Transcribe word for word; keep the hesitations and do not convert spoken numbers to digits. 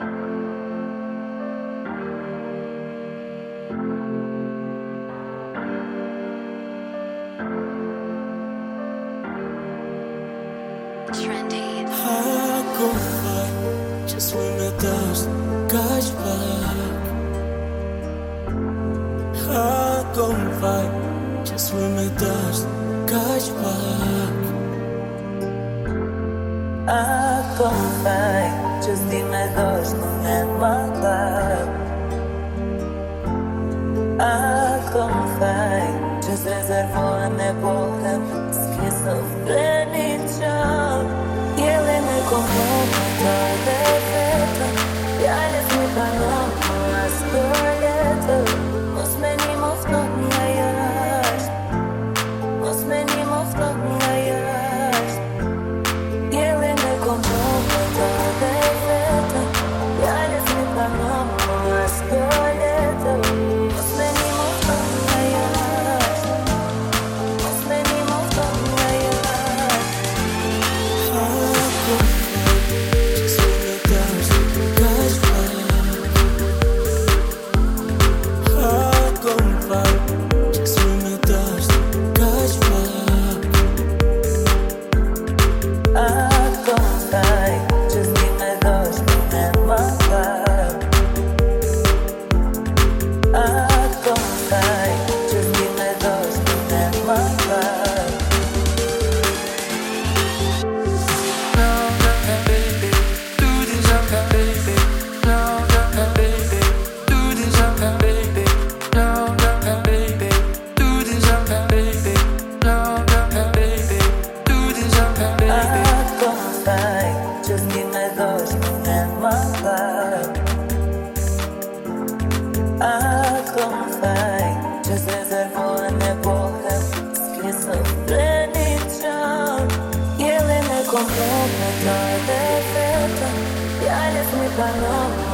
Trendy. Ako fight, just when the dust goes back. Ako fight, just when the dust goes back. Ako fight, just dime dos, no me matar. Ako fight, just rezervovane bohem, schizofreničan. Jeli nekom pomata defeta, jali smo pa novo stoljeto. Osmenimo v tom jajaš, osmenimo v tom jajaš. Jeli nekom pomata defeta, jali smo pa novo stoljeto. Osmenimo v tom jajaš, osmenimo v tom jajaš. Ako fight, just when the dust goes back. Ako fight, just dime dos, no me matar. Ako fight, just dime dos, no me matar. Ako fight, just dime dos, no me matar. Ako fight, just rezervovane bohem, schizofreničan. Jeli nekom pomata defeta, jali smo pa novo